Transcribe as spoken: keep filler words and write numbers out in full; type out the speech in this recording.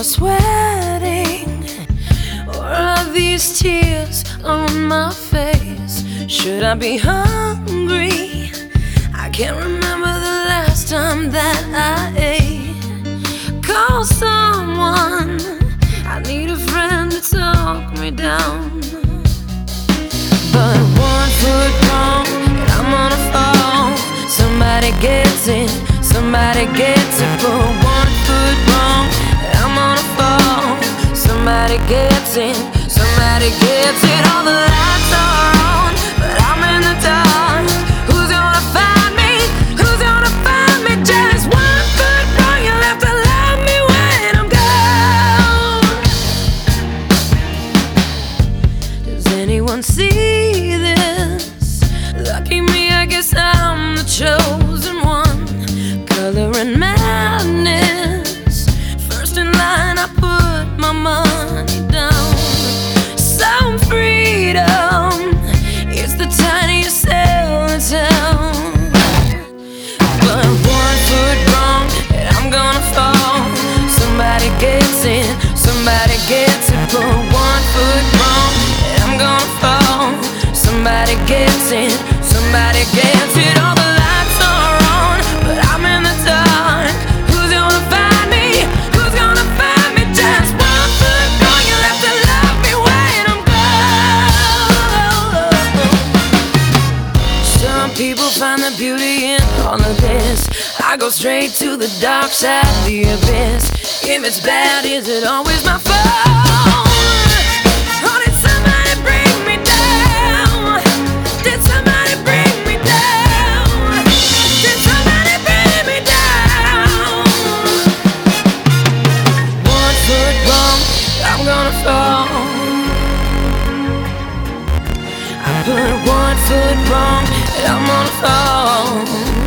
I sweating? Or are these tears on my face? Should I be hungry? I can't remember the last time that I ate. Call someone, I need a friend to talk me down. But one foot wrong and I'm gonna fall. Somebody gets it, somebody gets it. But one foot wrong and I'm gonna fall. Somebody gets it, somebody gets it. All the lights are on, but I'm in the dark. Who's gonna find me? Who's gonna find me? Just one foot wrong, you'll have to love me when I'm gone. Does anyone see this? Lucky me, I guess I'm the chosen one. Color and madness. First in line, I put my money down. Some freedom, it's the tiniest cell in town. But one foot wrong and I'm gonna fall. Somebody gets it, somebody gets it. But one foot wrong and I'm gonna fall. Somebody gets it, somebody gets it. All the lights are on, but I'm in the dark. Who's gonna find me? Who's gonna find me? Just one foot wrong, you'll have to love me when I'm gone. Some people find the beauty in all of this. I go straight to the dark side of the abyss. If it's bad, is it always my fault? Or did somebody bring me down? Did somebody bring me down? Did somebody bring me down? One foot wrong, I'm gonna fall. I put one foot wrong, and I'm gonna fall.